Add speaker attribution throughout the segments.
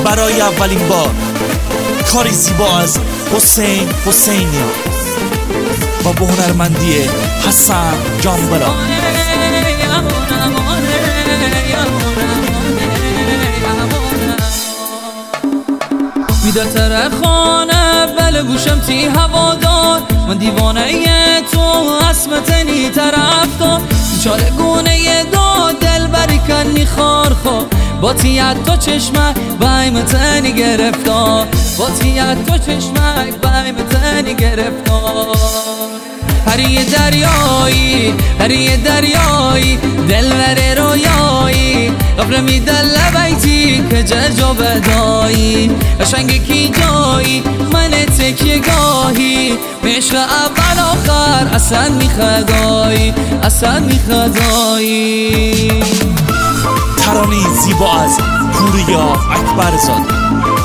Speaker 1: برای اولین بار کاری زیبا از حسین حسینیان با به هنرمندی حسن جانبرا.
Speaker 2: میده تر خانه بله گوشم تی هوادار، من دیوانه تو اسمتنی طرف دار، چاله گونه داد دل بری کنی خار خور، با تیت تو چشمک بایمتنی گرفتار، با تیت تو چشمک بایمتنی گرفتار. هری دریایی هری دریایی دلور رویایی قبر میدل بیتی که جا بدایی قشنگی کی جایی من تکیه گاهی عشق اول آخر اصلا میخدایی اصلا میخدایی.
Speaker 1: ترانه زیبا از پوریا اکبرزاده.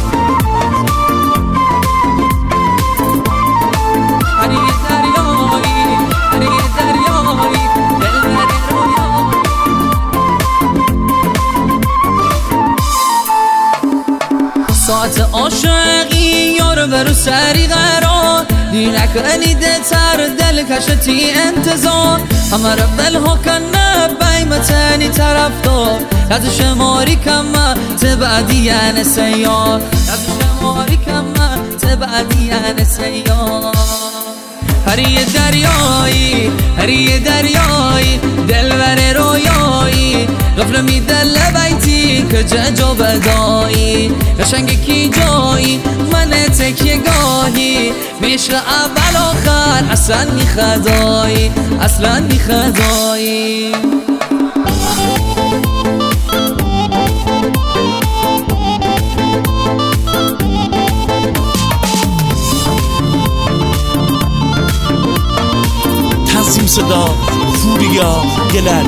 Speaker 2: ساعت عاشقی یارو برو سری قرار دی نکنیده تر دل کشتی انتظار همه رو بلها کنه بیمتنی طرف دار لحظه شماری کمه تبعدیان سیار لحظه شماری کمه تبعدیان سیار. هری دریایی هری دریایی دلور رویایی غفل میدل بیتی که جا بدایی قشنگی کی جایی من تکیه گاهی میشه اول آخر اصلا میخدایی اصلا میخدایی.
Speaker 1: تنظیم صدا پوریا گلل.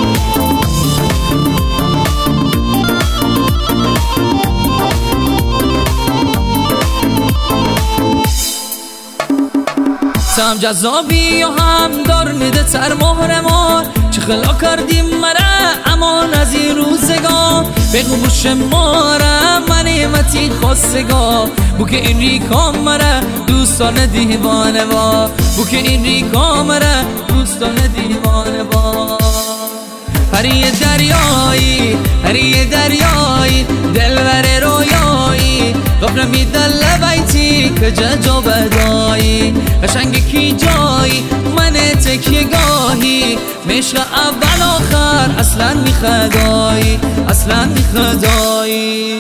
Speaker 2: هم جذابی و هم دار میده تر مهر ما چه خلا کردیم مره امان از این روزگاه بگو بوش ماره من ایمتی خواستگاه بو که این ریکام مره دوستان دیوانه با بو که این ریکام مره دوستان دیوانه با. هری دریایی هری دریایی دلور رویایی غفل میدل بیتی که جا بدایی قشنگی کی جایی من تکیه گاهی مشق اول آخر اصلا میخدایی اصلا میخدایی.